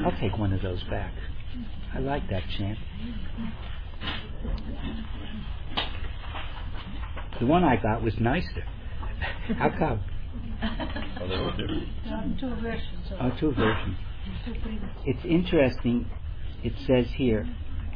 I'll take one of those back. I like that chant. The one I got was nicer. How come? A little different. Two versions. Oh, two versions. It's interesting. It says here,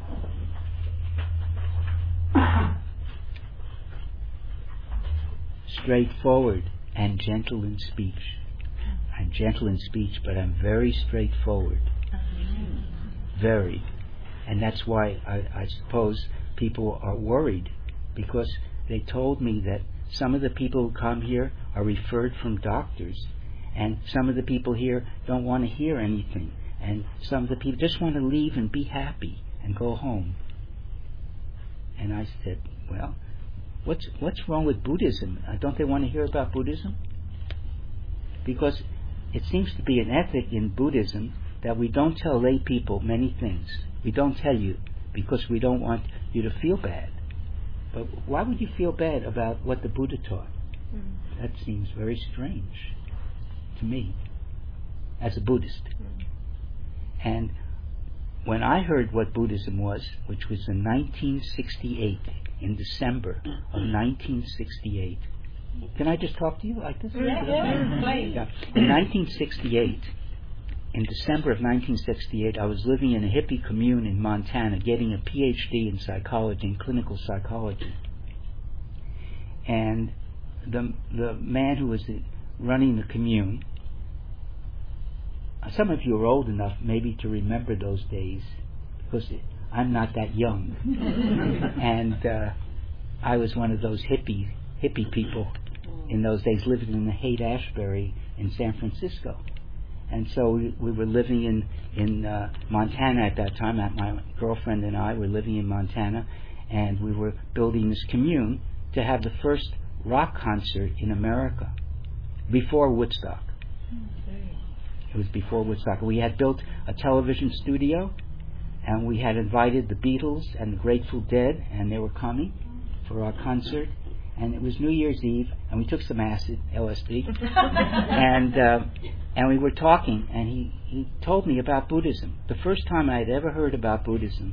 straightforward and gentle in speech. I'm gentle in speech, but I'm very straightforward. Very. And that's why I suppose people are worried, because they told me that some of the people who come here are referred from doctors, and some of the people here don't want to hear anything, and some of the people just want to leave and be happy and go home. And I said, well, what's wrong with Buddhism? Don't they want to hear about Buddhism? Because it seems to be an ethic in Buddhism that we don't tell lay people many things. We don't tell you because we don't want you to feel bad. But why would you feel bad about what the Buddha taught? That seems very strange to me as a Buddhist. And when I heard what Buddhism was, which was in 1968, in December of 1968. Can I just talk to you like this? Yeah. In 1968, in December of 1968, I was living in a hippie commune in Montana, getting a PhD in psychology, in clinical psychology. And the man who was running the commune, some of you are old enough maybe to remember those days, because I'm not that young. And I was one of those hippie people in those days, living in the Haight-Ashbury in San Francisco. And so we were living in Montana at that time. My girlfriend and I were living in Montana, and we were building this commune to have the first rock concert in America before Woodstock. It was before Woodstock. We had built a television studio, and we had invited the Beatles and the Grateful Dead, and they were coming for our concert. And it was New Year's Eve, and we took some acid, LSD, and we were talking, and he told me about Buddhism. The first time I had ever heard about Buddhism.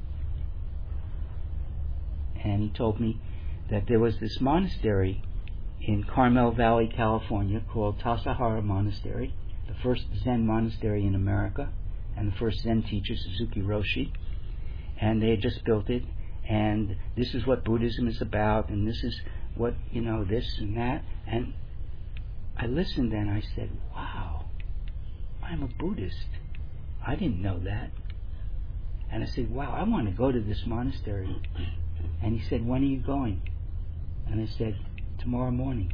And he told me that there was this monastery in Carmel Valley, California, called Tassajara Monastery, the first Zen monastery in America, and the first Zen teacher, Suzuki Roshi. And they had just built it, and this is what Buddhism is about, and this is what, this and that. And I listened and I said, wow, I'm a Buddhist. I didn't know that. And I said, wow, I want to go to this monastery. And he said, when are you going? And I said, tomorrow morning.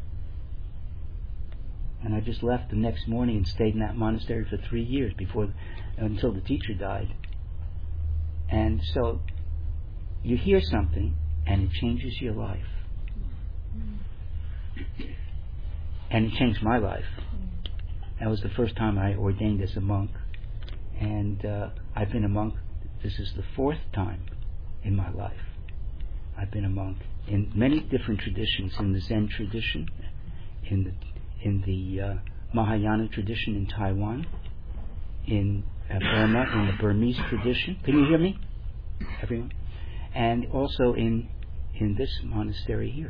And I just left the next morning and stayed in that monastery for 3 years until the teacher died. And so you hear something and it changes your life. And it changed my life. That was the first time I ordained as a monk. And I've been a monk. This is the 4th time in my life. I've been a monk in many different traditions, in the Zen tradition, in the Mahayana tradition in Taiwan, in Burma, in the Burmese tradition. Can you hear me, everyone? And also in this monastery here,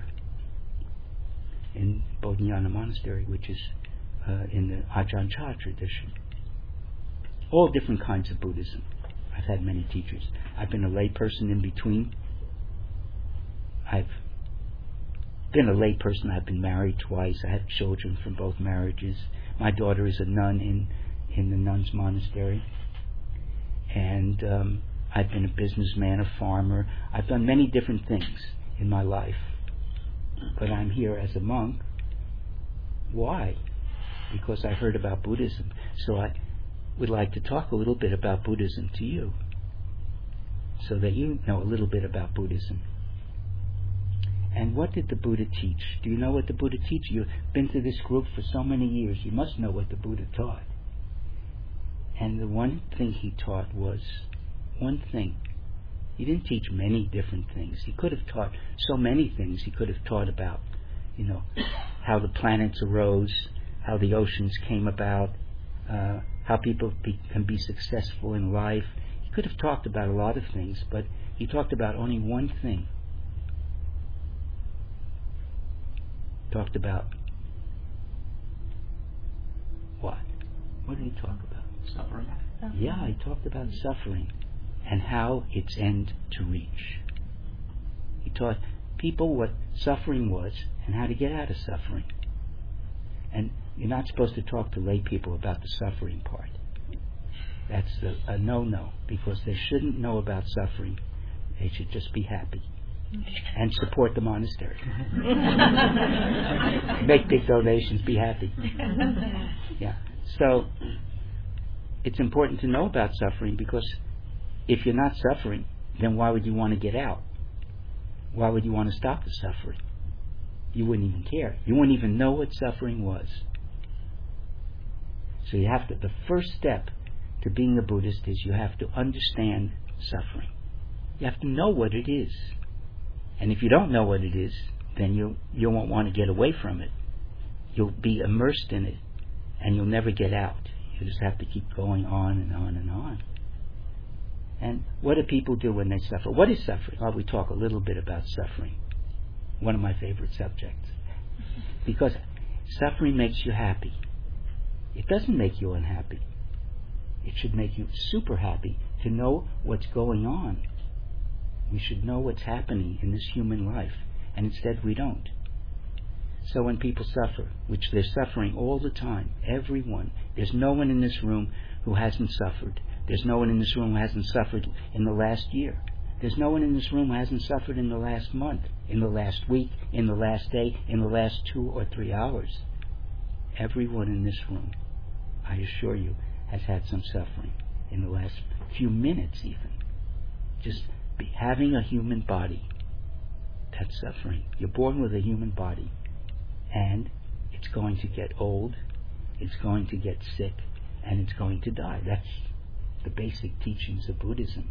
in Bodhinyana Monastery, which is in the Ajahn Chah tradition. All different kinds of Buddhism. I've had many teachers. I've been a lay person in between. I've been a lay person. I've been married twice. I have children from both marriages. My daughter is a nun in the nuns' monastery. And I've been a businessman, a farmer. I've done many different things in my life. But I'm here as a monk. Why? Because I heard about Buddhism. So I would like to talk a little bit about Buddhism to you, so that you know a little bit about Buddhism. And what did the Buddha teach? Do you know what the Buddha teach? You've been to this group for so many years. You must know what the Buddha taught. And the one thing he taught was one thing. He didn't teach many different things. He could have taught so many things. He could have taught about, how the planets arose, how the oceans came about, how people can be successful in life. He could have talked about a lot of things, but he talked about only one thing. Talked about what? What did he talk about? Suffering. Yeah, he talked about suffering and how its end to reach. He taught people what suffering was and how to get out of suffering. And you're not supposed to talk to lay people about the suffering part. That's a no-no, because they shouldn't know about suffering. They should just be happy and support the monastery. Make big donations, be happy. Yeah. So it's important to know about suffering, because if you're not suffering, then why would you want to get out? Why would you want to stop the suffering? You wouldn't even care. You wouldn't even know what suffering was. So you have to, the first step to being a Buddhist is you have to understand suffering. You have to know what it is. And if you don't know what it is, then you won't want to get away from it. You'll be immersed in it, and you'll never get out. You just have to keep going on and on and on. And what do people do when they suffer? What is suffering? Well, we talk a little bit about suffering. One of my favorite subjects. Because suffering makes you happy. It doesn't make you unhappy. It should make you super happy to know what's going on. We should know what's happening in this human life, and instead we don't. So when people suffer, which they're suffering all the time, everyone, there's no one in this room who hasn't suffered. There's no one in this room who hasn't suffered in the last year. There's no one in this room who hasn't suffered in the last month, in the last week, in the last day, in the last 2 or 3 hours. Everyone in this room, I assure you, has had some suffering in the last few minutes even. Just having a human body, that's suffering. You're born with a human body, and it's going to get old, it's going to get sick, and it's going to die. That's the basic teachings of Buddhism.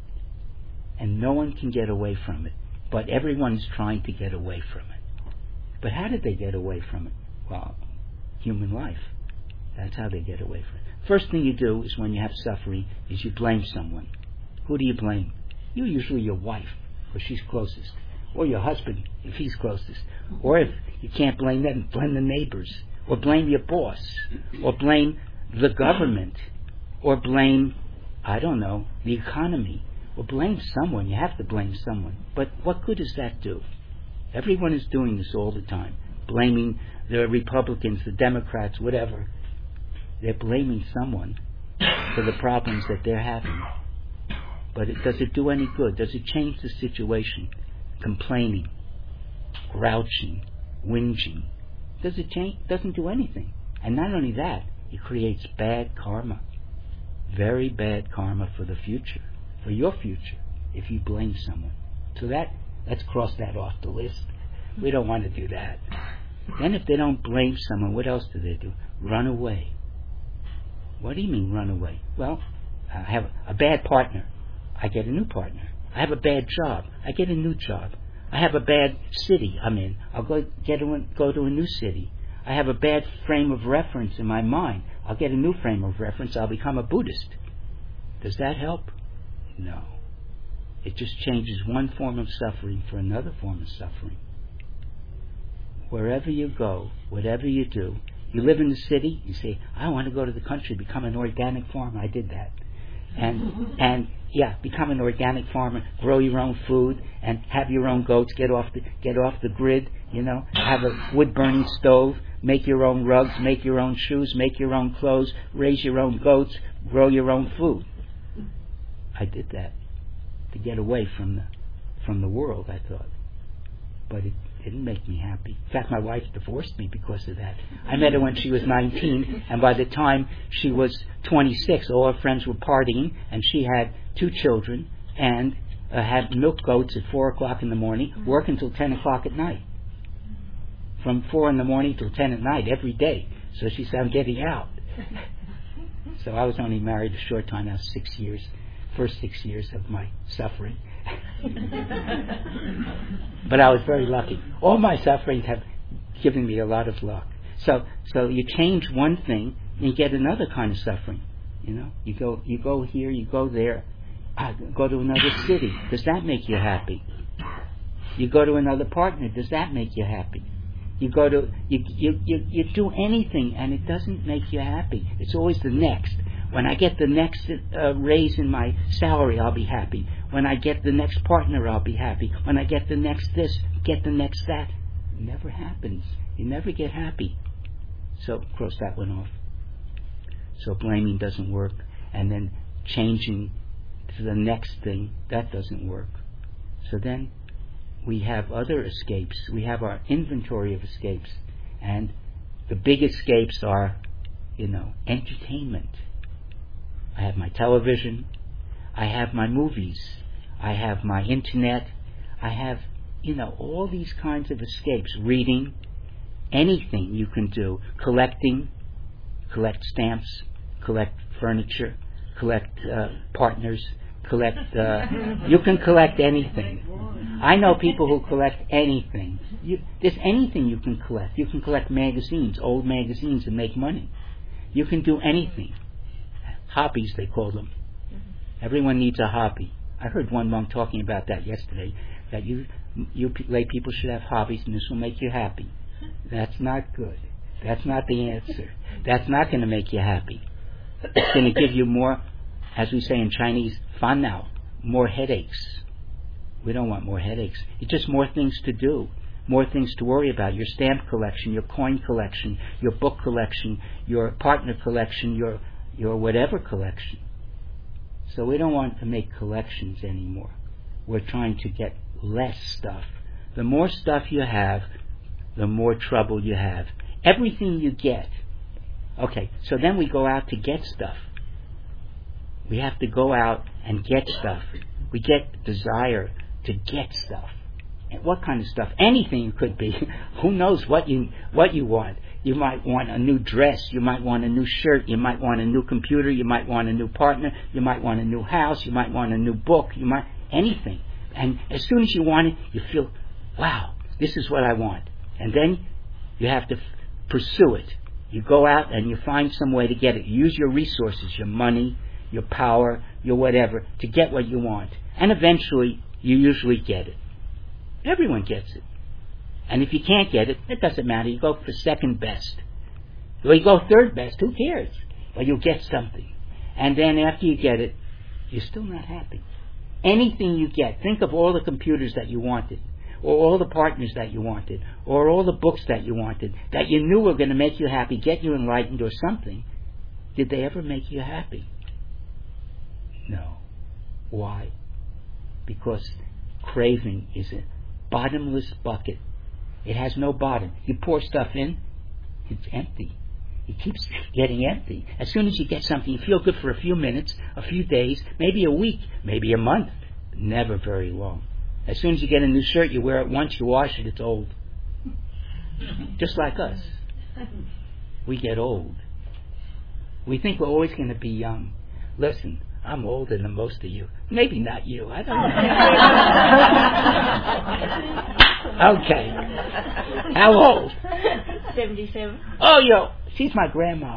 And no one can get away from it, but everyone's trying to get away from it. But how did they get away from it? Well, human life. That's how they get away from it. First thing you do is when you have suffering is you blame someone. Who do you blame? You usually your wife, if she's closest, or your husband, if he's closest. Or if you can't blame them, blame the neighbors, or blame your boss, or blame the government, or blame, I don't know, the economy, or blame someone. You have to blame someone. But what good does that do? Everyone is doing this all the time, blaming the Republicans, the Democrats, whatever. They're blaming someone for the problems that they're having. But does it do any good? Does it change the situation? Complaining, grouching, whinging. Does it change? Doesn't do anything. And not only that, it creates bad karma. Very bad karma for the future, for your future, if you blame someone. So let's cross that off the list. We don't want to do that. Then if they don't blame someone, what else do they do? Run away. What do you mean run away? Well, I have a bad partner. I get a new partner. I have a bad job. I get a new job. I have a bad city I'm in. I'll go to a new city. I have a bad frame of reference in my mind. I'll get a new frame of reference. I'll become a Buddhist. Does that help? No. It just changes one form of suffering for another form of suffering. Wherever you go, whatever you do, you live in the city, you say, I want to go to the country, become an organic farmer. I did that. And become an organic farmer, grow your own food, and have your own goats, get off the grid, have a wood-burning stove, make your own rugs, make your own shoes, make your own clothes, raise your own goats, grow your own food. I did that to get away from the world, I thought. But it didn't make me happy. In fact, my wife divorced me because of that. I met her when she was 19, and by the time she was 26, all her friends were partying, and she had 2 children, and had milk goats at 4 o'clock in the morning, work until 10 o'clock at night. From 4 in the morning till 10 at night, every day. So she said, I'm getting out. So I was only married a short time, now 6 years. First 6 years of my suffering. But I was very lucky. All my sufferings have given me a lot of luck. So you change one thing and you get another kind of suffering. You know, you go here, you go there. Go to another city. Does that make you happy? You go to another partner. Does that make you happy? You do anything, and it doesn't make you happy. It's always the next. When I get the next raise in my salary, I'll be happy. When I get the next partner, I'll be happy. When I get the next this, get the next that. It never happens. You never get happy. So cross that one off. So blaming doesn't work. And then changing to the next thing, that doesn't work. So then we have other escapes. We have our inventory of escapes. And the big escapes are, entertainment. I have my television. I have my movies. I have my internet. I have, all these kinds of escapes. Reading. Anything you can do. Collecting. Collect stamps. Collect furniture. Collect partners. Collect. You can collect anything. I know people who collect anything. There's anything you can collect. You can collect magazines, old magazines, and make money. You can do anything. Hobbies, they call them. Everyone needs a hobby. I heard one monk talking about that yesterday, that you lay people should have hobbies, and this will make you happy. That's not good. That's not the answer. That's not going to make you happy. It's going to give you more, as we say in Chinese, fan nao, more headaches. We don't want more headaches. It's just more things to do, more things to worry about. Your stamp collection, your coin collection, your book collection, your partner collection, your whatever collection. So we don't want to make collections anymore. We're trying to get less stuff. The more stuff you have, the more trouble you have. Everything you get. Okay, so then we go out to get stuff. We have to go out and get stuff. We get desire to get stuff. And what kind of stuff? Anything it could be. Who knows what you want? You might want a new dress. You might want a new shirt. You might want a new computer. You might want a new partner. You might want a new house. You might want a new book. Anything. And as soon as you want it, you feel, wow, this is what I want. And then you have to pursue it. You go out and you find some way to get it. You use your resources, your money, your power, your whatever, to get what you want. And eventually, you usually get it. Everyone gets it. And if you can't get it, it doesn't matter. You go for second best. Or you go third best. Who cares? Or you'll get something. And then after you get it, you're still not happy. Anything you get. Think of all the computers that you wanted. Or all the partners that you wanted. Or all the books that you wanted. That you knew were going to make you happy, get you enlightened or something. Did they ever make you happy? No. Why? Because craving is a bottomless bucket. It has no bottom. You pour stuff in, it's empty. It keeps getting empty. As soon as you get something, you feel good for a few minutes, a few days, maybe a week, maybe a month. Never very long. As soon as you get a new shirt, you wear it once, you wash it, it's old. Just like us. We get old. We think we're always going to be young. Listen, I'm older than most of you. Maybe not you. I don't know. Okay. How old? 77. Oh, she's my grandma.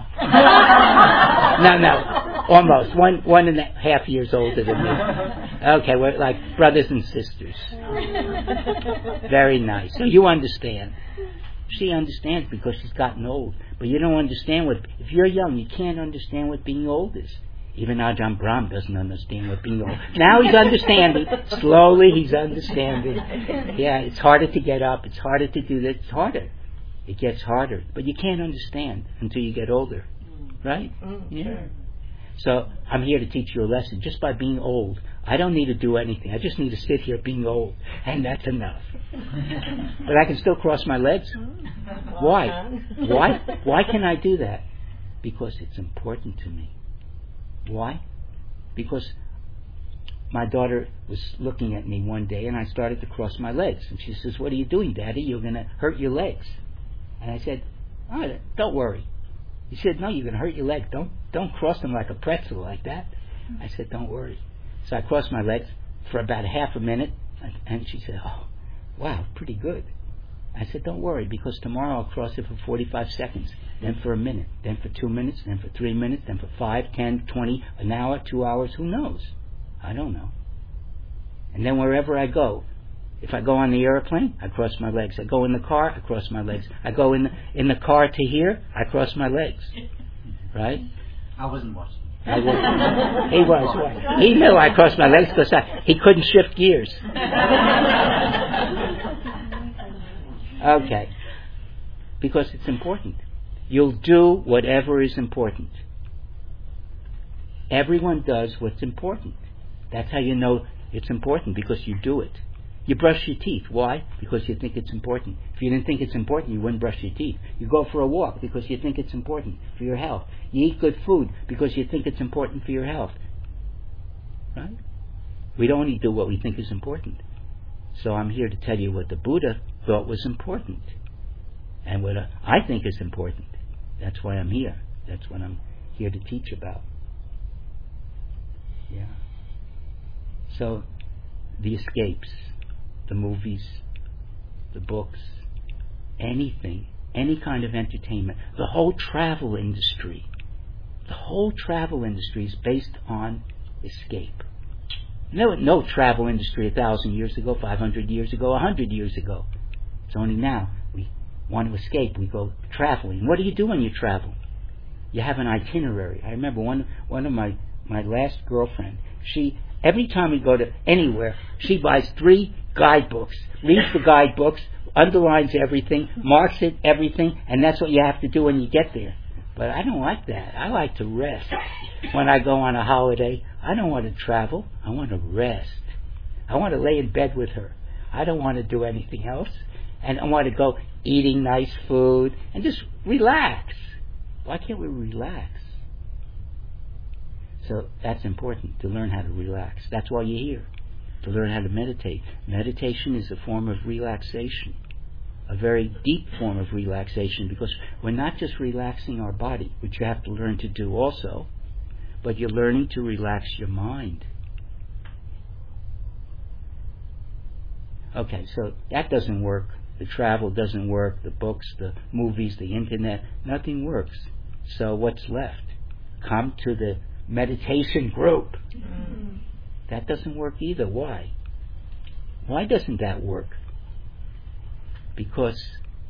No. Almost. 1.5 years older than me. Okay, we're like brothers and sisters. Very nice. So you understand. She understands because she's gotten old. But you don't understand if you're young, you can't understand what being old is. Even Ajahn Brahm doesn't understand what being old. Now he's understanding. Slowly he's understanding. Yeah, it's harder to get up. It's harder to do this. It's harder. It gets harder. But you can't understand until you get older. Right? Yeah. So I'm here to teach you a lesson. Just by being old, I don't need to do anything. I just need to sit here being old. And that's enough. But I can still cross my legs. Why? Why can I do that? Because it's important to me. Why? Because my daughter was looking at me one day and I started to cross my legs. And she says, "What are you doing, Daddy? You're going to hurt your legs." And I said, "Oh, don't worry." He said, "No, you're going to hurt your legs. Don't cross them like a pretzel like that." I said, "Don't worry." So I crossed my legs for about half a minute. And she said, "Oh, wow, pretty good." I said, don't worry, because tomorrow I'll cross it for 45 seconds, then for a minute, then for 2 minutes, then for 3 minutes, then for 5, 10, 20, an hour, 2 hours, who knows? I don't know. And then wherever I go, if I go on the airplane, I cross my legs. I go in the car, I cross my legs. I go in the car to here, I cross my legs. Right? I wasn't watching. He was. He knew I crossed my legs because he couldn't shift gears. Okay. Because it's important. You'll do whatever is important. Everyone does what's important. That's how you know it's important, because you do it. You brush your teeth. Why? Because you think it's important. If you didn't think it's important, you wouldn't brush your teeth. You go for a walk because you think it's important for your health. You eat good food because you think it's important for your health. Right? We don't only do what we think is important. So I'm here to tell you what the Buddha thought was important, and what I think is important. That's why I'm here. That's what I'm here to teach about. Yeah. So, the escapes, the movies, the books, anything, any kind of entertainment, the whole travel industry. The whole travel industry is based on escape. No travel industry 1,000 years ago, 500 years ago, 100 years ago. It's only now we want to escape. We go traveling. What do you do when you travel? You have an itinerary. I remember one of my last girlfriend, every time we go to anywhere, she buys 3 guidebooks, reads the guidebooks, underlines everything, marks it, everything, and that's what you have to do when you get there. But I don't like that. I like to rest. When I go on a holiday, I don't want to travel. I want to rest. I want to lay in bed with her. I don't want to do anything else. And I want to go eating nice food and just relax. Why can't we relax? So that's important, to learn how to relax. That's why you're here, to learn how to meditate. Meditation is a form of relaxation, a very deep form of relaxation, because we're not just relaxing our body, which you have to learn to do also, but you're learning to relax your mind. Okay, so that doesn't work. The travel doesn't work. The books, the movies, the internet, nothing works. So what's left? Come to the meditation group. That doesn't work either. Why? Why doesn't that work? Because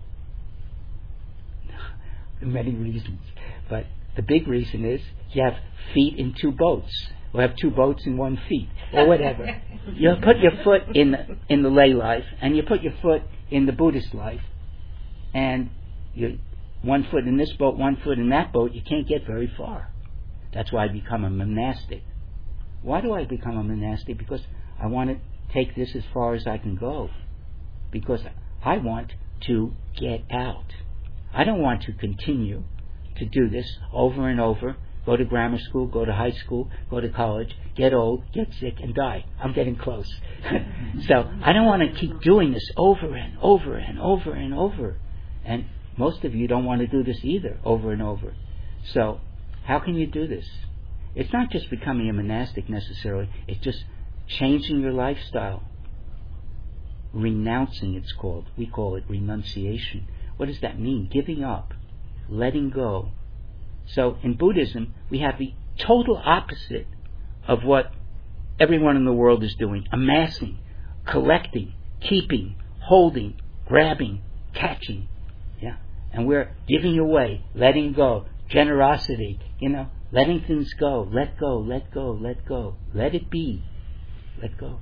many reasons, but the big reason is you have feet in 2 boats, or have 2 boats in 1 feet, or whatever. You put your foot in the lay life, and you put your foot in the Buddhist life, and you 1 foot in this boat, 1 foot in that boat. You can't get very far. That's why I become a monastic. Why do I become a monastic? Because I want to take this as far as I can go. Because I want to get out. I don't want to continue to do this over and over. Go to grammar school, go to high school, go to college, get old, get sick, and die. I'm getting close. So I don't want to keep doing this over and over and over and over. And most of you don't want to do this either, over and over. So how can you do this? It's not just becoming a monastic necessarily. It's just changing your lifestyle. Renouncing, it's called. We call it renunciation. What does that mean? Giving up. Letting go. So in Buddhism, we have the total opposite of what everyone in the world is doing. Amassing, collecting, keeping, holding, grabbing, catching. Yeah. And we're giving away, letting go. Generosity, letting things go. Let go, let go, let go. Let it be. Let go.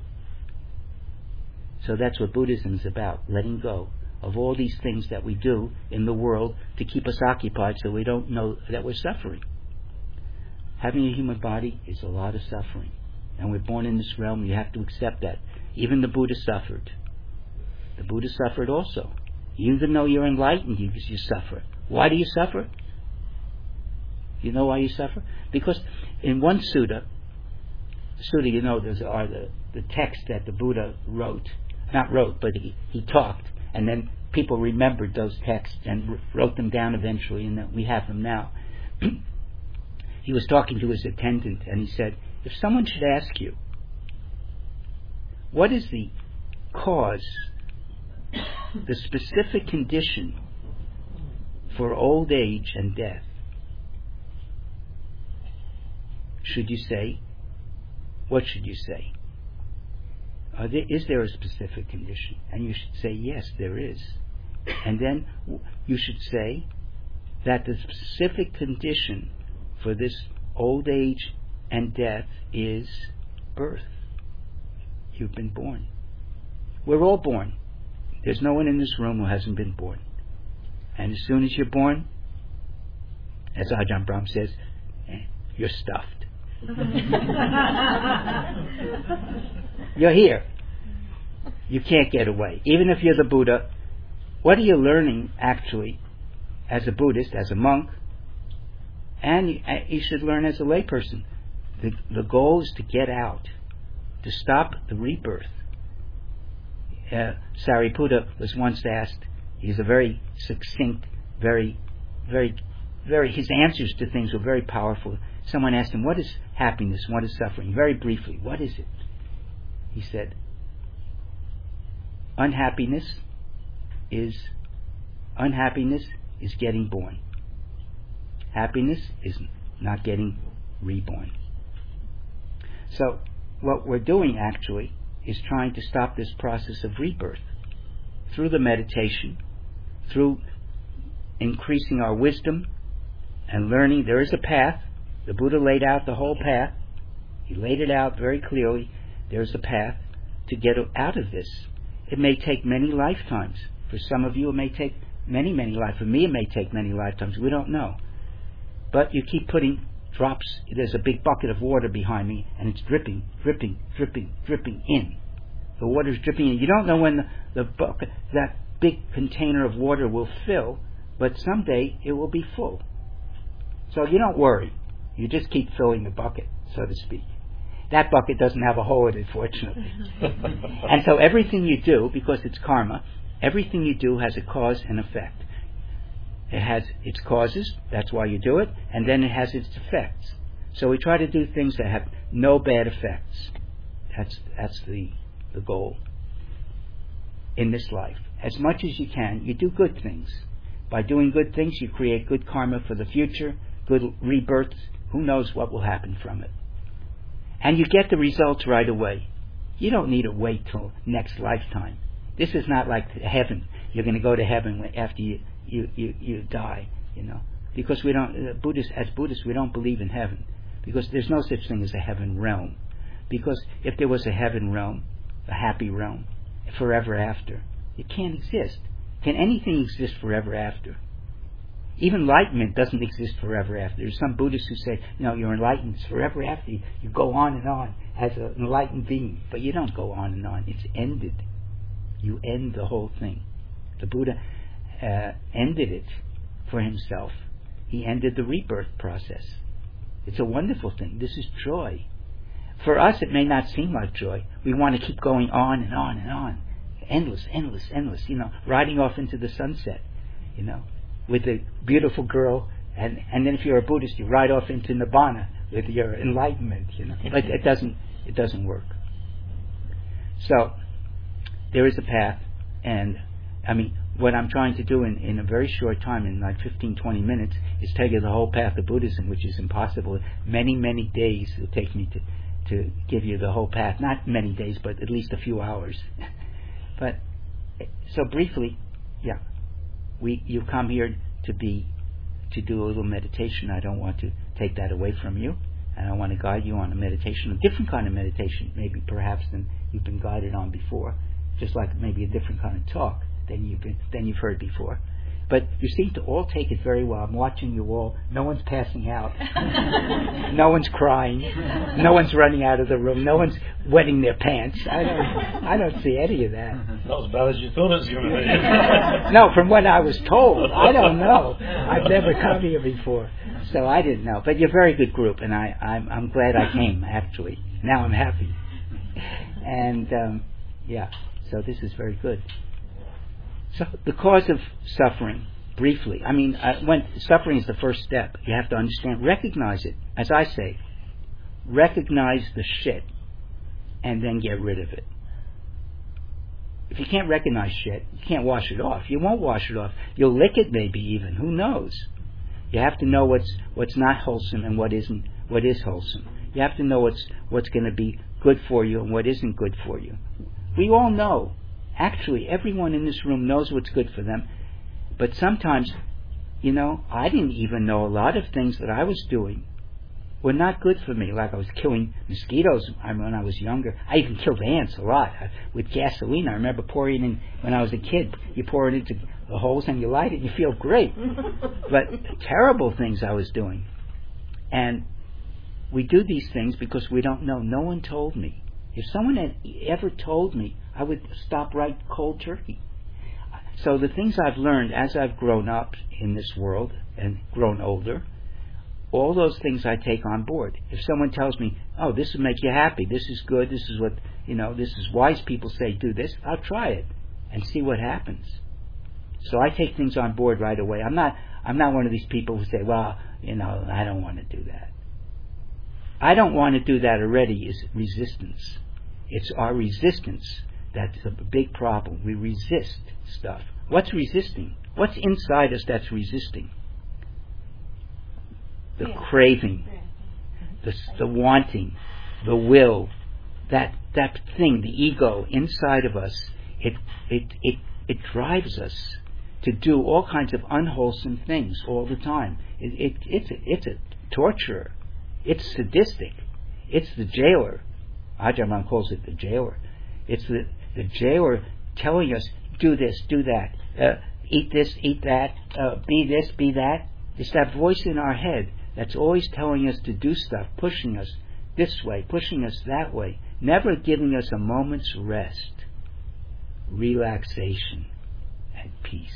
So that's what Buddhism is about, letting go of all these things that we do in the world to keep us occupied so we don't know that we're suffering. Having a human body is a lot of suffering. And we're born in this realm, you have to accept that. Even the Buddha suffered. The Buddha suffered also. Even though you're enlightened, you suffer. Why do you suffer? You know why you suffer? Because in one sutta, those are the text that the Buddha wrote. Not wrote, but he talked. And then people remembered those texts and wrote them down eventually, and we have them now. He was talking to his attendant, and he said, if someone should ask you, what is the cause the specific condition for old age and death, should you say, what should you say? Is there a specific condition? And you should say, yes, there is. And then you should say that the specific condition for this old age and death is birth. You've been born. We're all born. There's no one in this room who hasn't been born. And as soon as you're born, as Ajahn Brahm says, you're stuffed. You're here. You can't get away. Even if you're the Buddha, what are you learning actually as a Buddhist, as a monk? And you should learn as a layperson. The goal is to get out, to stop the rebirth. Sariputta was once asked, he's a very succinct, very, his answers to things were very powerful. Someone asked him, what is happiness? What is suffering? Very briefly, what is it? He said, unhappiness is getting born. Happiness is not getting reborn. So what we're doing actually is trying to stop this process of rebirth through the meditation, through increasing our wisdom and learning. There is a path. The Buddha laid out the whole path. He laid it out very clearly. There's a path to get out of this. It may take many lifetimes. For some of you it may take many lifetimes. For me it may take many lifetimes. We don't know. But you keep putting drops. There's a big bucket of water behind me and it's dripping in. The water's dripping in. You don't know when the bucket, that big container of water will fill, but someday it will be full. So you don't worry. You just keep filling the bucket, so to speak. That bucket doesn't have a hole in it, fortunately. And so everything you do, because it's karma, everything you do has a cause and effect. It has its causes, that's why you do it, and then it has its effects. So we try to do things that have no bad effects. That's the goal in this life. As much as you can, you do good things. By doing good things, you create good karma for the future, good rebirths. Who knows what will happen from it? And you get the results right away. You don't need to wait till next lifetime. This is not like heaven. You're going to go to heaven after you die, because we don't. As Buddhists, we don't believe in heaven, because there's no such thing as a heaven realm. Because if there was a heaven realm, a happy realm, forever after, it can't exist. Can anything exist forever after? Even enlightenment doesn't exist forever after. There's some Buddhists who say, you're enlightened. It's forever after. You go on and on as an enlightened being. But you don't go on and on. It's ended. You end the whole thing. The Buddha ended it for himself. He ended the rebirth process. It's a wonderful thing. This is joy. For us, it may not seem like joy. We want to keep going on and on and on. Endless, riding off into the sunset, with a beautiful girl, and then if you're a Buddhist, you ride off into Nibbana with your enlightenment, But it doesn't work. So there is a path, and what I'm trying to do in a very short time, in like 15-20 minutes, is tell you the whole path of Buddhism, which is impossible. Many days it will take me to give you the whole path. Not many days, but at least a few hours. But so briefly, you come here to do a little meditation. I don't want to take that away from you, and I want to guide you on a meditation, a different kind of meditation, maybe perhaps than you've been guided on before, just like maybe a different kind of talk than you've heard before. But you seem to all take it very well. I'm watching you all. No one's passing out. No one's crying. No one's running out of the room. No one's wetting their pants. I don't see any of that. Not as bad as you thought it was going to be. No, from what I was told. I don't know. I've never come here before, so I didn't know. But you're a very good group, and I'm glad I came, actually. Now I'm happy. And, so this is very good. So the cause of suffering, briefly. When suffering is the first step, you have to understand, recognize it. As I say, recognize the shit and then get rid of it. If you can't recognize shit, you can't wash it off. You won't wash it off. You'll lick it maybe even. Who knows? You have to know what's not wholesome and what is wholesome. You have to know what's going to be good for you and what isn't good for you. We all know. Actually, everyone in this room knows what's good for them. But sometimes, I didn't even know a lot of things that I was doing were not good for me. Like I was killing mosquitoes when I was younger. I even killed ants a lot with gasoline. I remember pouring in when I was a kid. You pour it into the holes and you light it and you feel great. But terrible things I was doing. And we do these things because we don't know. No one told me. If someone had ever told me, I would stop right cold turkey. So the things I've learned as I've grown up in this world and grown older, all those things I take on board. If someone tells me, oh, this will make you happy, this is good, this is what, this is wise people say, do this, I'll try it and see what happens. So I take things on board right away. I'm not one of these people who say, well, I don't want to do that. I don't want to do that already is resistance. It's our resistance that's a big problem. We resist stuff. What's resisting? What's inside us that's resisting? The craving, the wanting, the will, that thing, the ego inside of us, it drives us to do all kinds of unwholesome things all the time. It's a torturer. It's sadistic. It's the jailer. Ajahn calls it the jailer. It's the jailer telling us, do this, do that, eat this, eat that, be this, be that. It's that voice in our head that's always telling us to do stuff, pushing us this way, pushing us that way, never giving us a moment's rest, relaxation, and peace.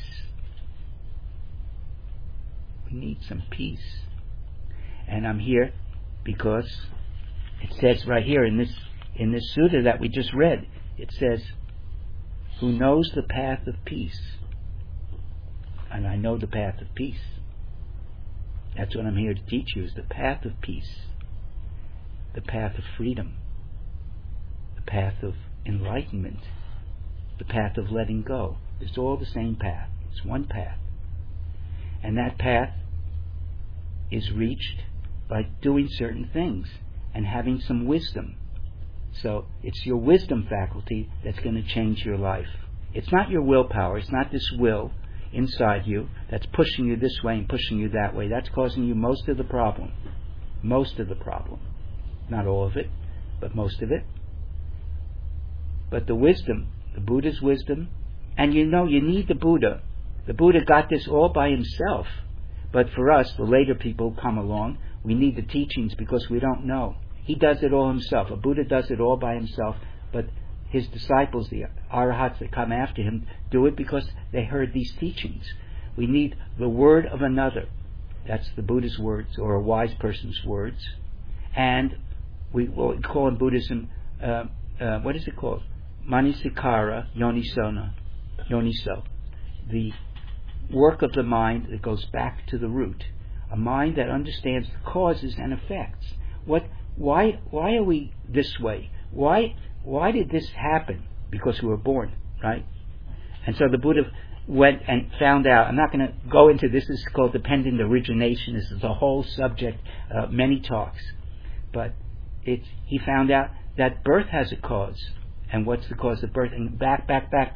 We need some peace. And I'm here because it says right here in this sutta that we just read, it says, who knows the path of peace? And I know the path of peace. That's what I'm here to teach you, is the path of peace, the path of freedom, the path of enlightenment, the path of letting go. It's all the same path. It's one path. And that path is reached by doing certain things and having some wisdom. So it's your wisdom faculty that's going to change your life. It's not your willpower. It's not this will inside you that's pushing you this way and pushing you that way. That's causing you most of the problem. Most of the problem. Not all of it, but most of it. But the wisdom, the Buddha's wisdom, and you need the Buddha. The Buddha got this all by himself. But for us, the later people who come along, we need the teachings because we don't know. He does it all himself. A Buddha does it all by himself, but his disciples, the arahats that come after him, do it because they heard these teachings. We need the word of another. That's the Buddha's words, or a wise person's words. And we call in Buddhism, what is it called? Manasikara Yoniso. The work of the mind that goes back to the root. A mind that understands the causes and effects. Why are we this way? Why did this happen? Because we were born, right? And so the Buddha went and found out. I'm not going to go into this. This is called dependent origination. This is a whole subject, many talks. But he found out that birth has a cause. And what's the cause of birth? And back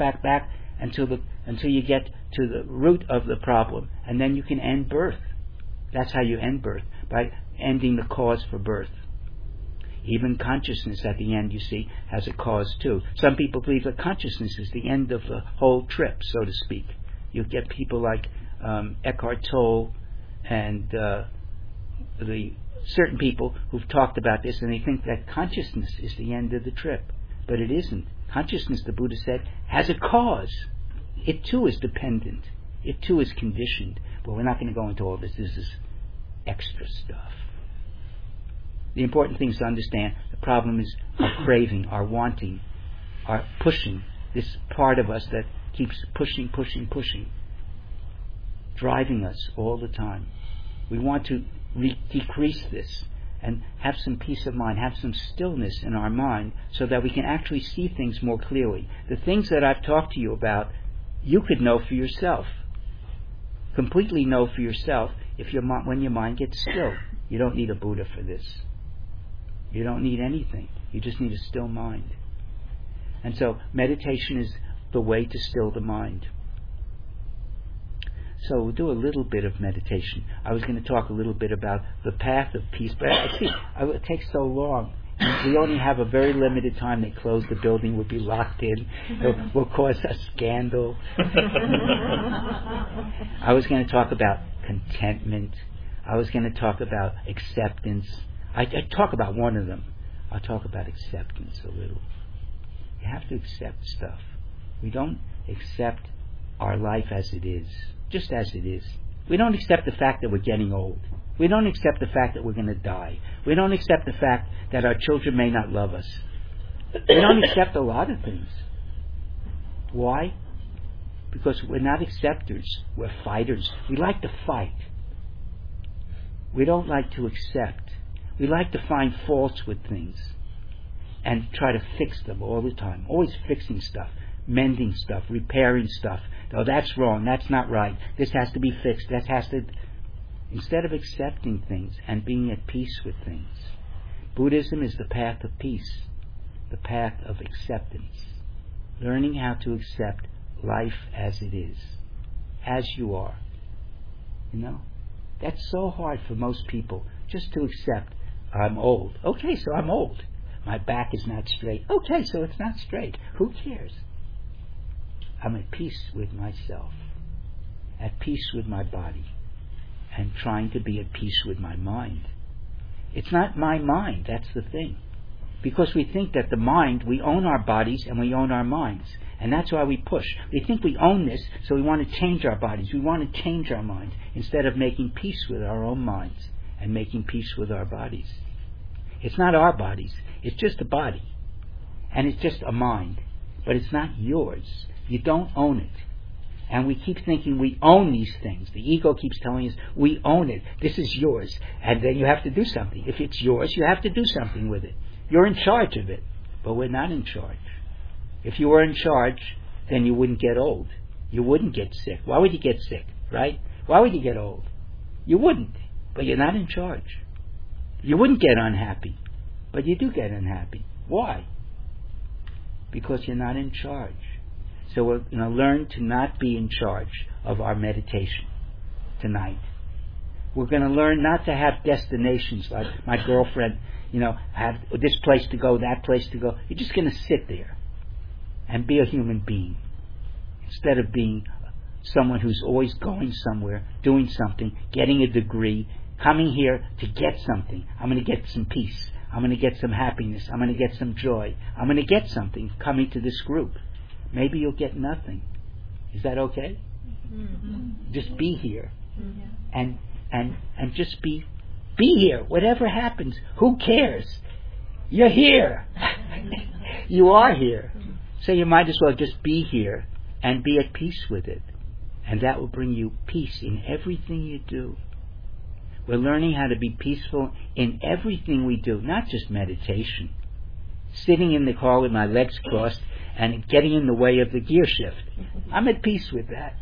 until you get to the root of the problem, and then you can end birth. That's how you end birth, by ending the cause for birth. Even consciousness at the end, you see, has a cause too. Some people believe that consciousness is the end of the whole trip, so to speak. You get people like Eckhart Tolle and the certain people who've talked about this, and they think that consciousness is the end of the trip. But it isn't. Consciousness, the Buddha said, has a cause. It too is dependent. It too is conditioned. But we're not going to go into all this. This is extra stuff. The important thing is to understand the problem is our craving, our wanting, our pushing. This part of us that keeps pushing, driving us all the time. We want to decrease this. and have some peace of mind, have some stillness in our mind, so that we can actually see things more clearly. The things that I've talked to you about, you could know for yourself. Completely know for yourself when your mind gets still. You don't need a Buddha for this. You don't need anything. You just need a still mind. And so meditation is the way to still the mind. So we'll do a little bit of meditation. I was going to talk a little bit about the path of peace, but I see it takes so long. We only have a very limited time. They close the building. We'll be locked in. It will cause a scandal. I was going to talk about contentment. I was going to talk about acceptance. I talk about one of them. I'll talk about acceptance a little. You have to accept stuff. We don't accept our life as it is, just as it is. We don't accept the fact that we're getting old. We don't accept the fact that we're going to die. We don't accept the fact that our children may not love us. We don't accept a lot of things. Why? Because we're not acceptors. We're fighters. We like to fight. We don't like to accept. We like to find faults with things and try to fix them all the time. Always fixing stuff, mending stuff, repairing stuff. Oh, that's wrong. That's not right. This has to be fixed. That has to... Instead of accepting things and being at peace with things. Buddhism is the path of peace, the path of acceptance. Learning how to accept life as it is, as you are. You know? That's so hard for most people, just to accept, I'm old. Okay, so I'm old. My back is not straight. Okay, so it's not straight. Who cares? I'm at peace with myself, at peace with my body, and trying to be at peace with my mind. It's not my mind, that's the thing. Because we think that the mind, we own our bodies and we own our minds. And that's why we push. We think we own this, so we want to change our bodies. We want to change our minds instead of making peace with our own minds and making peace with our bodies. It's not our bodies. It's just a body. And it's just a mind. But it's not yours. You don't own it. And we keep thinking we own these things. The ego keeps telling us, we own it. This is yours. And then you have to do something. If it's yours, you have to do something with it. You're in charge of it. But we're not in charge. If you were in charge, then you wouldn't get old. You wouldn't get sick. Why would you get sick, right? Why would you get old? You wouldn't. But you're not in charge. You wouldn't get unhappy. But you do get unhappy. Why? Because you're not in charge. So we're going to learn to not be in charge of our meditation tonight. We're going to learn not to have destinations like my girlfriend, have this place to go, that place to go. You're just going to sit there and be a human being instead of being someone who's always going somewhere, doing something, getting a degree, coming here to get something. I'm going to get some peace. I'm going to get some happiness. I'm going to get some joy. I'm going to get something coming to this group. Maybe you'll get nothing. Is that okay? Mm-hmm. Just be here. Mm-hmm. And just be here. Whatever happens, who cares? You're here. You are here. So you might as well just be here and be at peace with it. And that will bring you peace in everything you do. We're learning how to be peaceful in everything we do, not just meditation. Sitting in the car with my legs crossed and getting in the way of the gear shift. I'm at peace with that.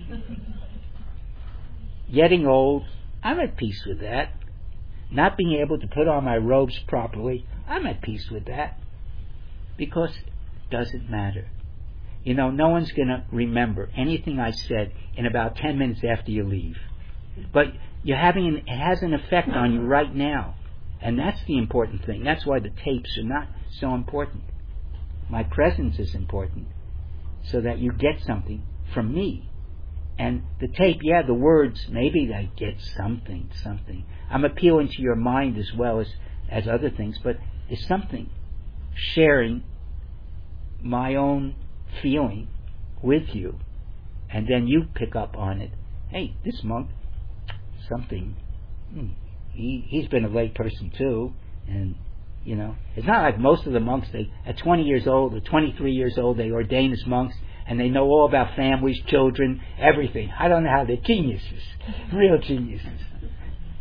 Getting old, I'm at peace with that. Not being able to put on my robes properly, I'm at peace with that. Because it doesn't matter. No one's going to remember anything I said in about 10 minutes after you leave. But it has an effect on you right now. And that's the important thing. That's why the tapes are not so important. My presence is important so that you get something from me. And the tape, the words, maybe I get something. I'm appealing to your mind as well as other things, but it's something. Sharing my own feeling with you, and then you pick up on it. Hey, this monk, something, he's been a lay person too, and it's not like most of the monks, at 20 years old or 23 years old, they ordain as monks, and they know all about families, children, everything. I don't know how they're geniuses, real geniuses.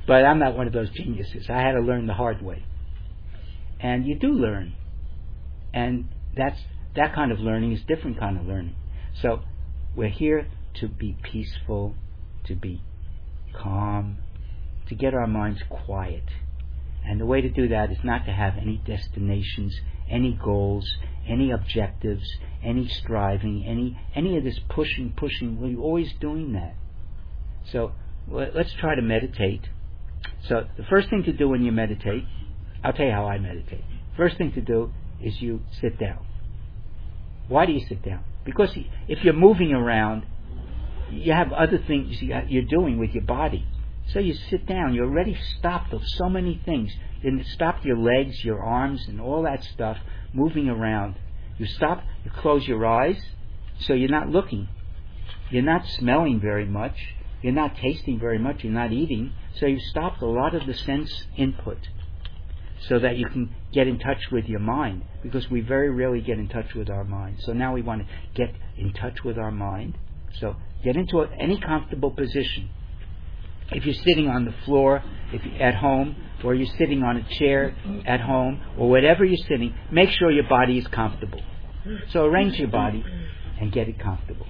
But I'm not one of those geniuses. I had to learn the hard way. And you do learn. And that kind of learning is different kind of learning. So we're here to be peaceful, to be calm, to get our minds quiet. And the way to do that is not to have any destinations, any goals, any objectives, any striving, any of this pushing. We're always doing that. So let's try to meditate. So the first thing to do when you meditate, I'll tell you how I meditate. First thing to do is you sit down. Why do you sit down? Because if you're moving around, you have other things you're doing with your body. So you sit down. You already stopped so many things. You stopped your legs, your arms, and all that stuff moving around. You stop. You close your eyes, so you're not looking. You're not smelling very much. You're not tasting very much. You're not eating. So you stopped a lot of the sense input, so that you can get in touch with your mind, because we very rarely get in touch with our mind. So now we want to get in touch with our mind. So get into any comfortable position. If you're sitting on the floor, if you're at home, or you're sitting on a chair at home, or whatever you're sitting, make sure your body is comfortable. So arrange your body and get it comfortable.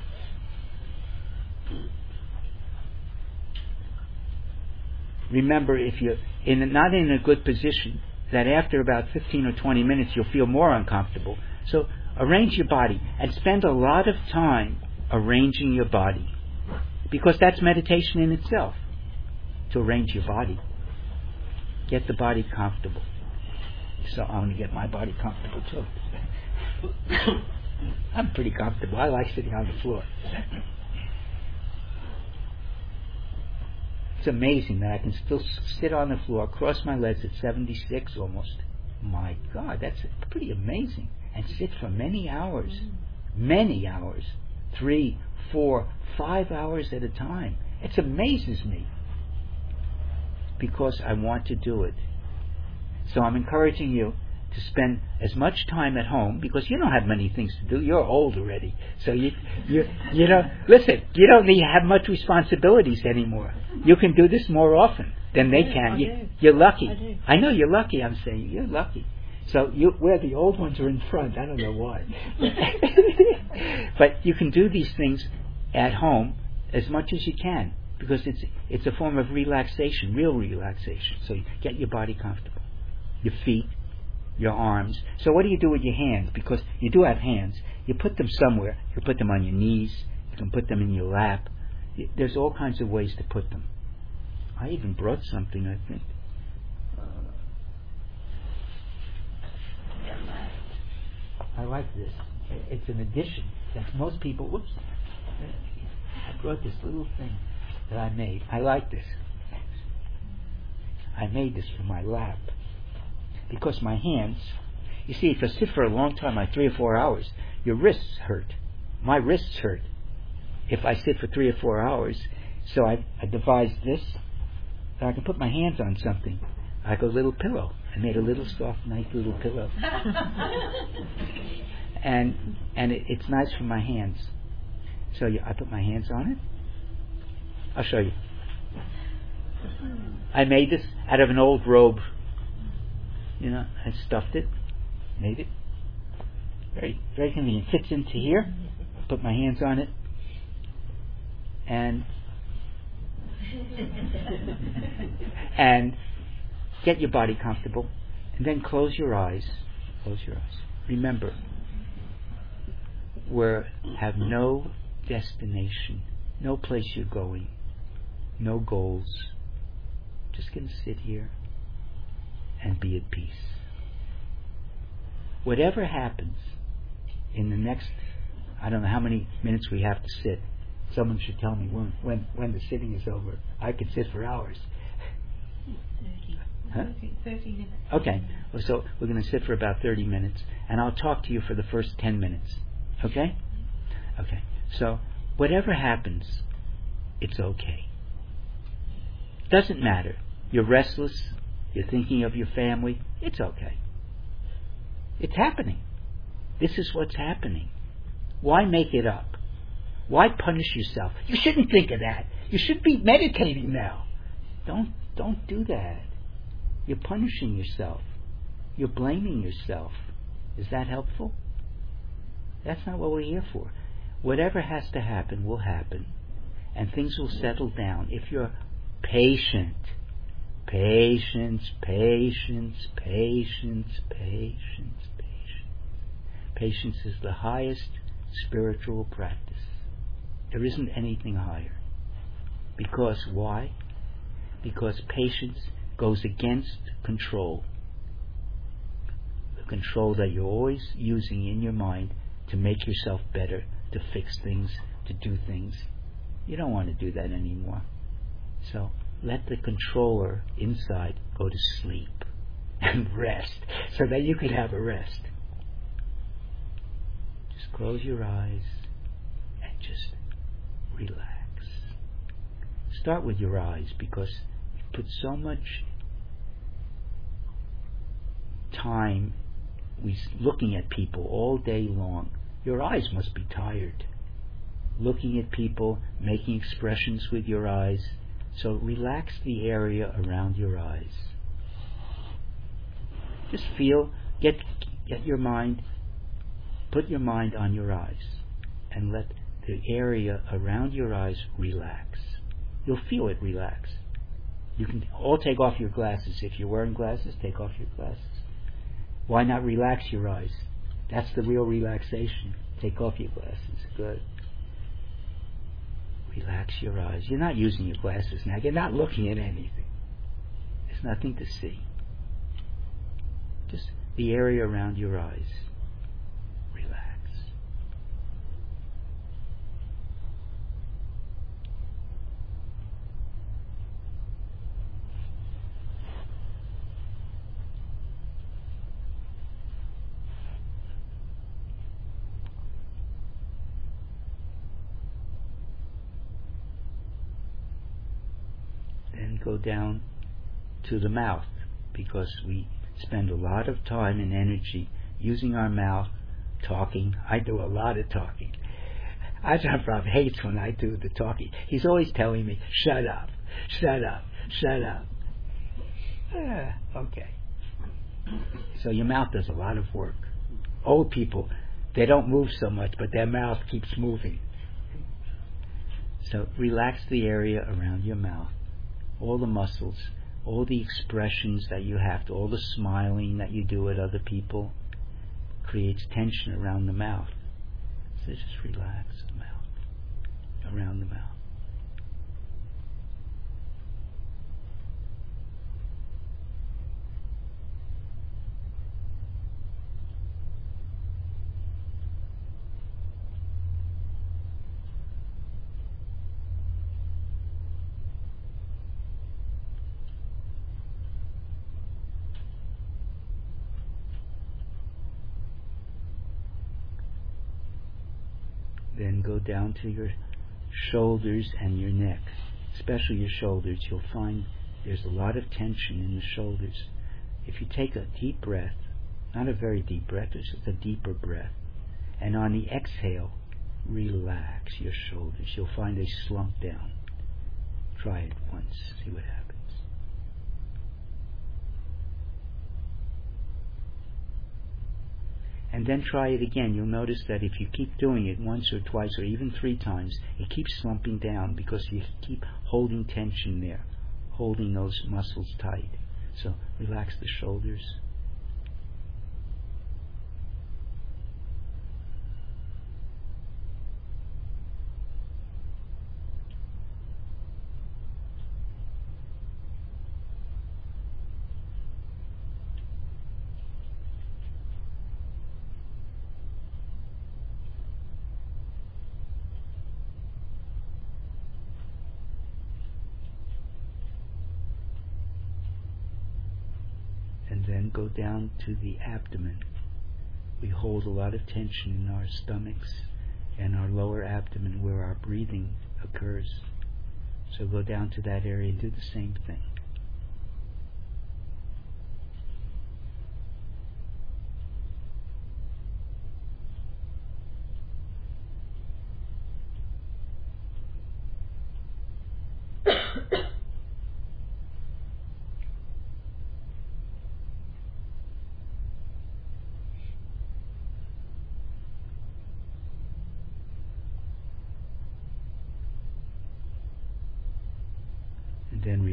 Remember, if you're not in a good position, that after about 15 or 20 minutes you'll feel more uncomfortable. So arrange your body and spend a lot of time arranging your body, because that's meditation in itself, to arrange your body. Get the body comfortable. So I want to get my body comfortable too. I'm pretty comfortable. I like sitting on the floor. It's amazing that I can still sit on the floor, cross my legs at 76 almost. My God, that's pretty amazing. And sit for many hours. Many hours. 3, 4, 5 hours at a time. It amazes me, because I want to do it. So I'm encouraging you to spend as much time at home, because you don't have many things to do. You're old already. So you know, listen, you don't need to have much responsibilities anymore. You can do this more often than they can. You're lucky. I know you're lucky, I'm saying. You're lucky. So where the old ones are in front, I don't know why. But you can do these things at home as much as you can, because it's a form of relaxation, real relaxation. So you get your body comfortable. Your feet, your arms. So what do you do with your hands? Because you do have hands. You put them somewhere. You can put them on your knees. You can put them in your lap. There's all kinds of ways to put them. I even brought something, I think. I like this. It's an addition that most people... Whoops. I brought this little thing that I made. I like this. I made this for my lap. Because my hands... You see, if I sit for a long time, like 3 or 4 hours, your wrists hurt. My wrists hurt if I sit for 3 or 4 hours. So I devised this, that I can put my hands on something. Like a little pillow. I made a little soft, nice little pillow. and it's nice for my hands. So I put my hands on it. I'll show you. I made this out of an old robe. You know, I stuffed it, made it. Very, very convenient. Fits into here. Put my hands on it. And get your body comfortable, and then close your eyes. Close your eyes. Remember, we have no destination, no place you're going, no goals. Just going to sit here and be at peace. Whatever happens in the next, I don't know how many minutes we have to sit. Someone should tell me when the sitting is over. I could sit for hours. 30 minutes. Okay, so we're going to sit for about 30 minutes, and I'll talk to you for the first 10 minutes. Okay? Okay. So whatever happens, it's okay. Doesn't matter. You're restless. You're thinking of your family. It's okay. It's happening. This is what's happening. Why make it up? Why punish yourself? You shouldn't think of that. You should be meditating now. Don't do that. You're punishing yourself. You're blaming yourself. Is that helpful? That's not what we're here for. Whatever has to happen will happen, and things will settle down if you're patient. Patience, patience, patience, patience, patience. Patience is the highest spiritual practice. There isn't anything higher. Because why? Because patience goes against control. The control that you're always using in your mind to make yourself better, to fix things, to do things. You don't want to do that anymore. So let the controller inside go to sleep and rest so that you can have a rest. Just close your eyes and just relax. Start with your eyes because you put so much time looking at people all day long. Your eyes must be tired. Looking at people, making expressions with your eyes. So relax the area around your eyes. Just feel, get your mind, put your mind on your eyes and let the area around your eyes relax. You'll feel it relax. You can all take off your glasses. If you're wearing glasses, take off your glasses. Why not relax your eyes? That's the real relaxation. Take off your glasses. Good. Relax your eyes. You're not using your glasses now. You're not looking at anything. There's nothing to see. Just the area around your eyes. Relax. Then go down to the mouth, because we spend a lot of time and energy using our mouth, talking. I do a lot of talking. Ajahn Brahm hates when I do the talking. He's always telling me, shut up, shut up, shut up. Okay. So your mouth does a lot of work. Old people, they don't move so much, but their mouth keeps moving. So relax the area around your mouth. All the muscles, all the expressions that you have to, all the smiling that you do at other people creates tension around the mouth. So just relax the mouth, around the mouth. Then go down to your shoulders and your neck, especially your shoulders. You'll find there's a lot of tension in the shoulders. If you take a deep breath, not a very deep breath, it's just a deeper breath, and on the exhale, relax your shoulders. You'll find they slump down. Try it once, see what happens. And then try it again. You'll notice that if you keep doing it once or twice or even 3 times, it keeps slumping down because you keep holding tension there, holding those muscles tight. So relax the shoulders. And then go down to the abdomen. We hold a lot of tension in our stomachs and our lower abdomen where our breathing occurs. So go down to that area and do the same thing.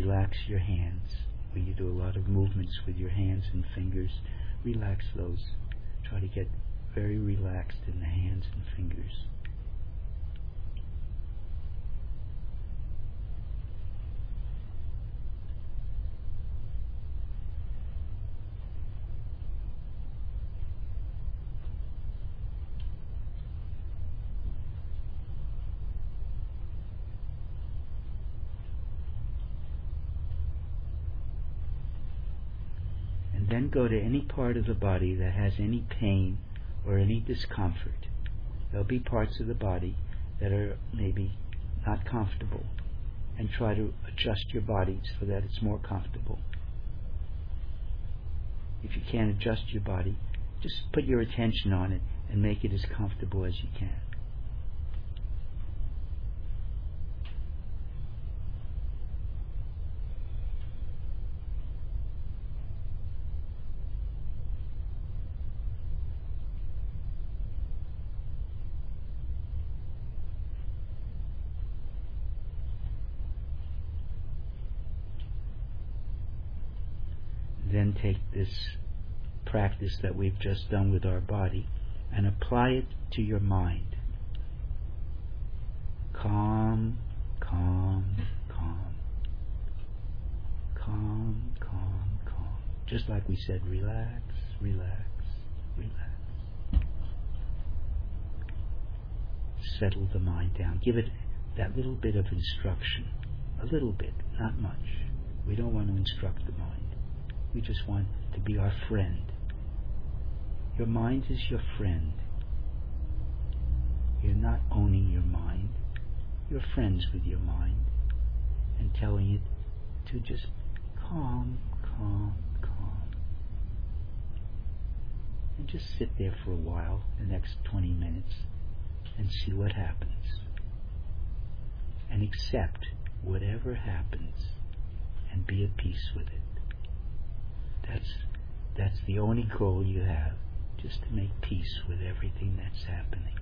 relax your hands. Where you do a lot of movements with your hands and fingers, relax those. Try to get very relaxed in the hands and fingers. Then go to any part of the body that has any pain or any discomfort. There'll be parts of the body that are maybe not comfortable, and try to adjust your body so that it's more comfortable. If you can't adjust your body, just put your attention on it and make it as comfortable as you can. Then take this practice that we've just done with our body and apply it to your mind. Calm, calm, calm. Calm, calm, calm. Just like we said, relax, relax, relax. Settle the mind down. Give it that little bit of instruction. A little bit, not much. We don't want to instruct the mind. We just want to be our friend. Your mind is your friend. You're not owning your mind. You're friends with your mind and telling it to just calm, calm, calm. And just sit there for a while, the next 20 minutes, and see what happens. And accept whatever happens and be at peace with it. That's the only goal you have, just to make peace with everything that's happening.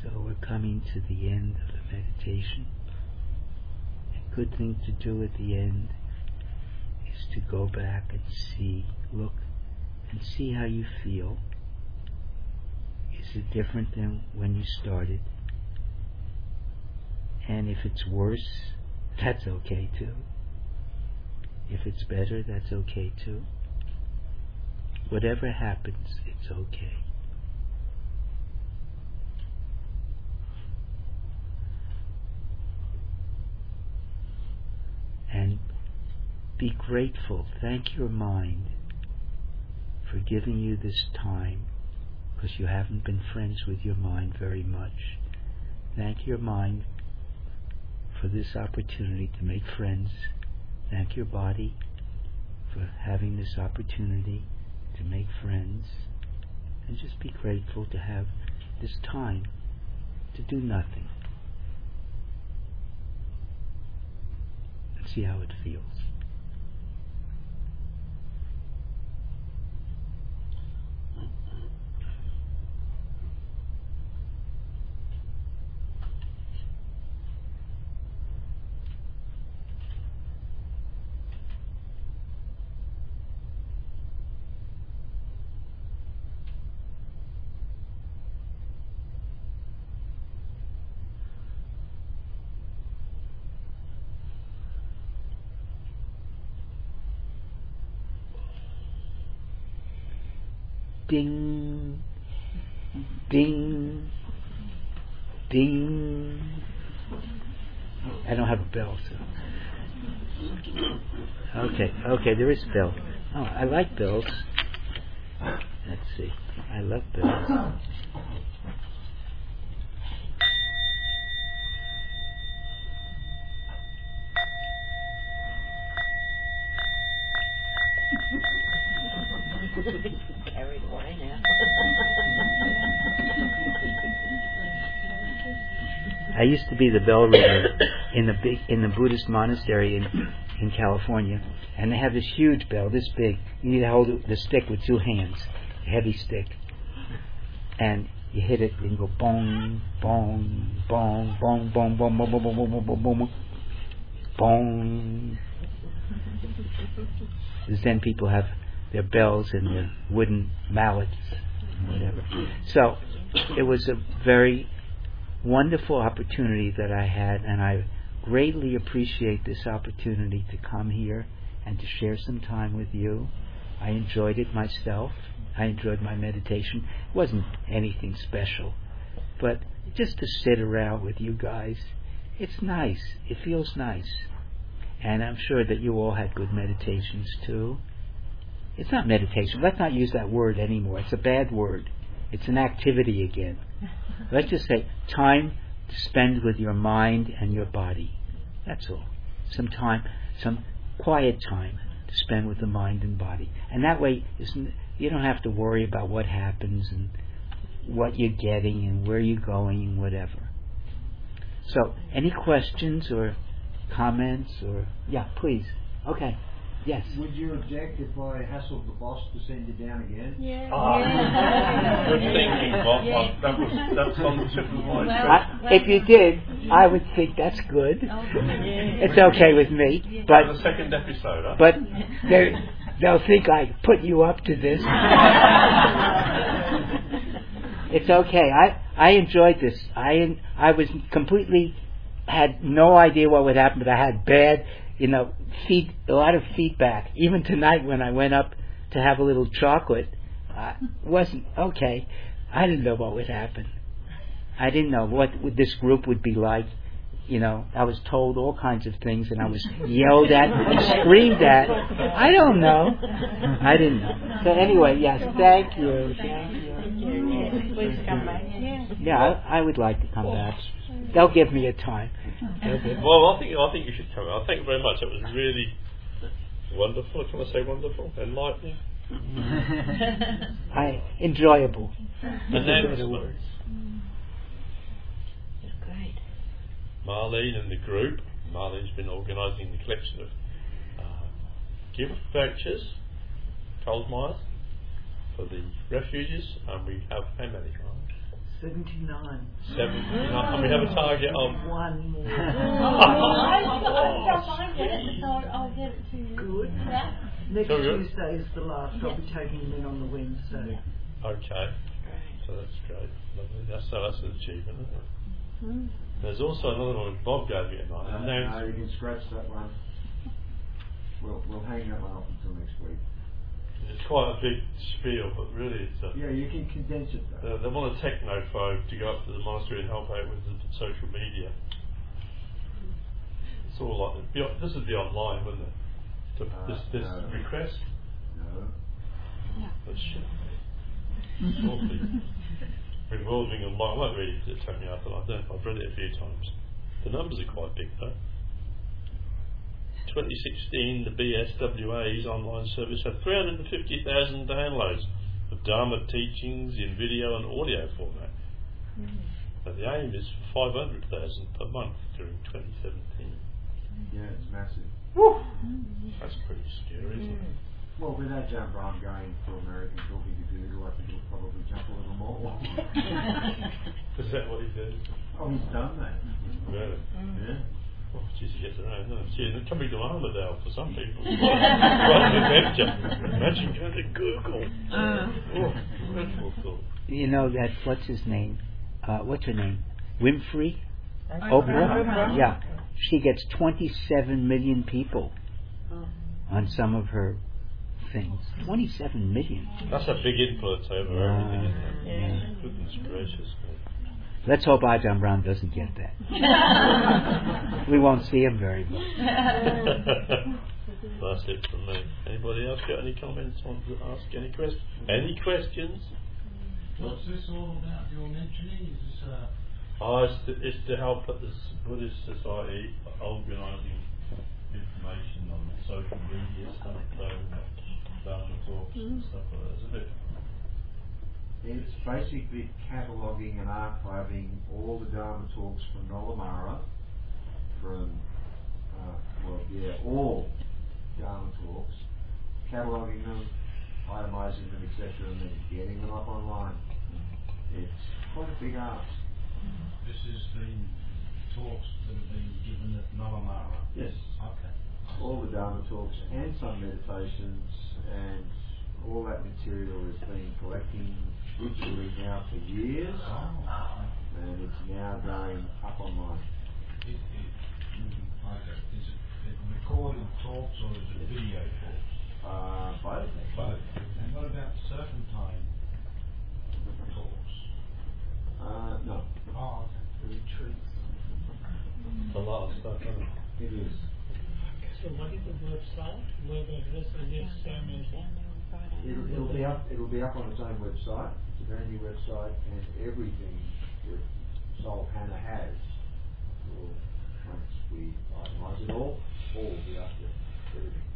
So we're coming to the end of the meditation. A good thing to do at the end is to go back and look and see how you feel. Is it different than when you started? And if it's worse, that's okay too. If it's better, that's okay too. Whatever happens, it's okay. And be grateful. Thank your mind for giving you this time, because you haven't been friends with your mind very much. Thank your mind for this opportunity to make friends. Thank your body for having this opportunity to make friends. And just be grateful to have this time to do nothing. And see how it feels. Ding, ding, ding. I don't have a bell, so. Okay, there is a bell. Oh, I like bells. Let's see. I love bells. Carried away now. I used to be the bell ringer in the Buddhist monastery in California, and they have this huge bell, this big. You need to hold the stick with two hands, a heavy stick, and you hit it and go bong, bong, bong, bong, bong, bong, bong, bong, bong, bong, bong, bong, bong. The Zen people have their bells and their wooden mallets, whatever. So it was a very wonderful opportunity that I had, and I greatly appreciate this opportunity to come here and to share some time with you. I enjoyed it myself. I enjoyed my meditation. It wasn't anything special, but just to sit around with you guys, it's nice. It feels nice. And I'm sure that you all had good meditations too. It's not meditation. Let's not use that word anymore. It's a bad word. It's an activity again. Let's just say time to spend with your mind and your body. That's all. Some time, some quiet time to spend with the mind and body. And that way, you don't have to worry about what happens and what you're getting and where you're going and whatever. So, any questions or comments or... Yeah, please. Okay. Yes. Would you object if I hassled the boss to send it down again? Yeah. Good thinking, Bob. Yeah. That's on the tip of my If you did, I would think that's good. It's okay with me. But the second episode, huh? But they'll think I put you up to this. It's okay. I enjoyed this. I was completely had no idea what would happen, but I had bad, a lot of feedback. Even tonight when I went up to have a little chocolate, wasn't okay. I didn't know what would happen. I didn't know what this group would be like. I was told all kinds of things, and I was yelled at and screamed at. I don't know. I didn't know. So anyway, yes, thank you. Please come back. Yeah, I would like to come back. They'll give me a time. Well, I think you should come out. Thank you very much. It was really wonderful. Can I say wonderful? Enlightening. Enjoyable. And then Great. Marlene and the group. Marlene's been organising the collection of gift vouchers, Coles Myers, for the refugees, and we have how many? 79. 79. And we have a target of. One more. I'll get it to you. Good. Yeah. Next So good. Tuesday is the last. I'll be taking them in on the Wednesday. Okay. So that's great. Lovely. That's an achievement, isn't it? There's also another one Bob gave me tonight. No, you can scratch that one. We'll hang that one off until next week. It's quite a big spiel, but really it's a. Yeah, you can condense it though. They want a technophobe to go up to the monastery and help out with the social media. It's all like this would be online, wouldn't it? This no. request. No. But shit. It's awfully revolving and I won't read it because it took me out, but I've read it a few times. The numbers are quite big though. 2016, the BSWA's online service had 350,000 downloads of Dharma teachings in video and audio format. And the aim is for 500,000 per month during 2017. Yeah, it's massive. That's pretty scary, isn't it? Well, with that jump, I'm going to American talking to Google. I think he'll probably jump a little more. Is that what he did? Oh, he's done that. Really? Yeah. Oh, geez, he gets around, doesn't he? It's coming to Armadale for some people. What an adventure. Imagine going to Google. Dreadful thought. You know that, what's his name? What's her name? Winfrey? Oprah? Yeah. She gets 27 million people on some of her things. 27 million. That's a big influence over everything, isn't it? Yeah. Goodness gracious, man. Let's hope Ajahn Brahm doesn't get that. We won't see him very much. That's it from me. Anybody else got any comments? Want to ask any questions? Any questions? What's this all about you're mentioning? Is this It's to help at the Buddhist Society organising information on social media stuff, Dharma talks and stuff like that. It's a bit. It's basically cataloguing and archiving all the Dharma talks from Nolamara, all Dharma talks, cataloguing them, itemising them, etc., and then getting them up online. It's quite a big ask. This is the talks that have been given at Nolamara? Yes. Okay. All the Dharma talks and some meditations, and all that material has been collecting digitally now for years, and it's now going up online. Okay. Is it recorded talks or is it video talks? Both. Both. And what about serpentine talks? No. Oh, okay. The retreats. It's a lot of stuff, isn't it? It is. So what is the website where the address is sermons? It'll be up on its own website. It's a very new website, and everything that Soul Hannah has will, once we itemise it all will be up there. Everything.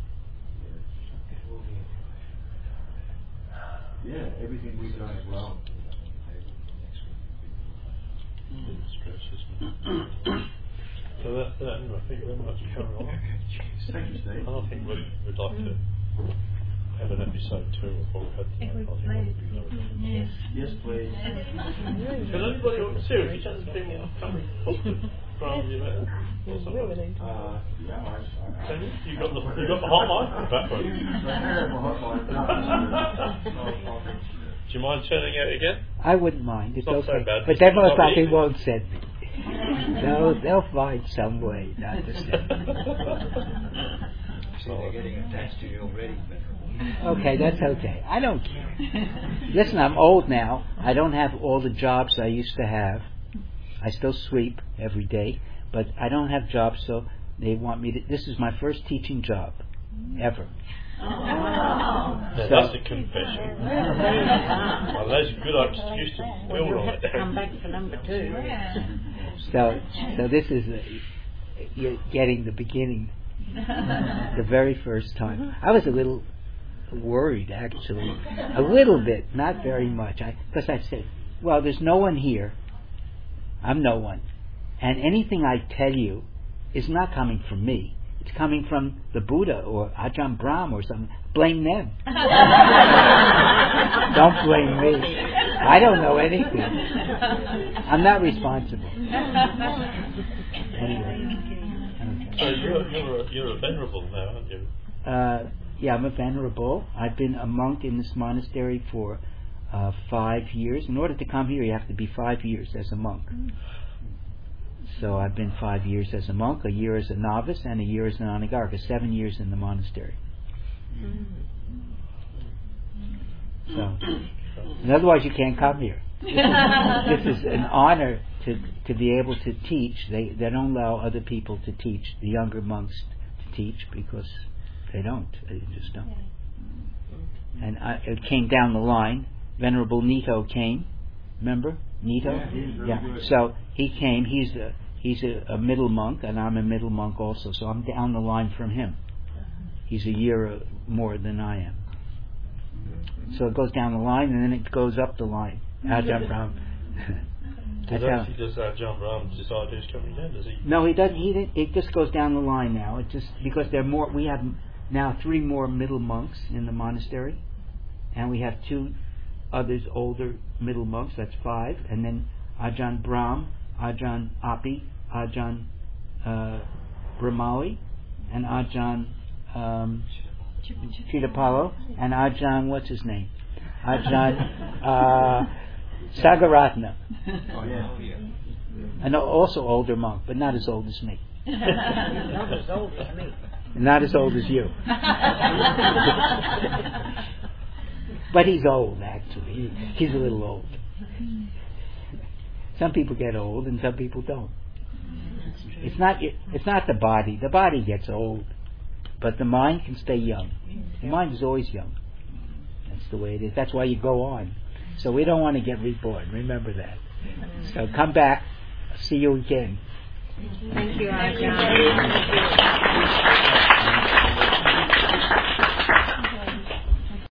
Yeah, everything we've done as well. Goodness gracious, man. So that's that, anyway. Thank you very much for coming on. Thank you, Steve. I think we'd like to have an episode 2 of what we had tonight. I think that would be very good. Yes, please. Can anybody seriously just bring coming from you or something? Can you? You got the hotline in the background. Do you mind turning out again? I wouldn't mind. It's Not so okay. bad. But It's they not most likely easy. won't send me. They'll find some way not to send me. They're getting attached to you already. Okay, that's okay. I don't care. Listen, I'm old now. I don't have all the jobs I used to have. I still sweep every day, but I don't have jobs, so they want me to. This is my first teaching job ever. Now that's a confession. Well, that's a good excuse to Well, build you'll on have it. to come back for number 2. So this is you're getting the beginning, the very first time. I was a little worried, actually, a little bit, not very much, because I said, well, there's no one here. I'm no one, and anything I tell you is not coming from me. It's coming from the Buddha or Ajahn Brahm or something. Blame them. Don't blame me. I don't know anything. I'm not responsible. Anyway. So you're a venerable now, aren't you? Yeah, I'm a venerable. I've been a monk in this monastery for 5 years. In order to come here, you have to be 5 years as a monk. So I've been 5 years as a monk, a year as a novice, and a year as an anagarika. 7 years in the monastery. So, and otherwise you can't come here. This is an honor to be able to teach. They don't allow other people to teach, the younger monks to teach, because they just don't. And it came down the line. Venerable Nito came. Remember Nito? Yeah. So he came. He's a middle monk, and I'm a middle monk also. So I'm down the line from him. He's a year more than I am. So it goes down the line, and then it goes up the line. Ajahn Brahm. Does Ajahn Brahm decide who's coming down? Does he? No, he doesn't. It just goes down the line now. It just because there are more. We have now 3 more middle monks in the monastery, and we have 2 others older middle monks. That's 5, and then Ajahn Brahm, Ajahn Api, Ajahn Brahmawi, and Ajahn Chitapalo, and Ajahn, what's his name? Ajahn Sagaratna. And also older monk, but not as old as me. Not as old as me. Not as old as you. But he's old, actually. He's a little old. Some people get old and some people don't. It's not the body. The body gets old. But the mind can stay young. The mind is always young. That's the way it is. That's why you go on. So we don't want to get reborn. Remember that. So come back. See you again. Thank you, Ajahn.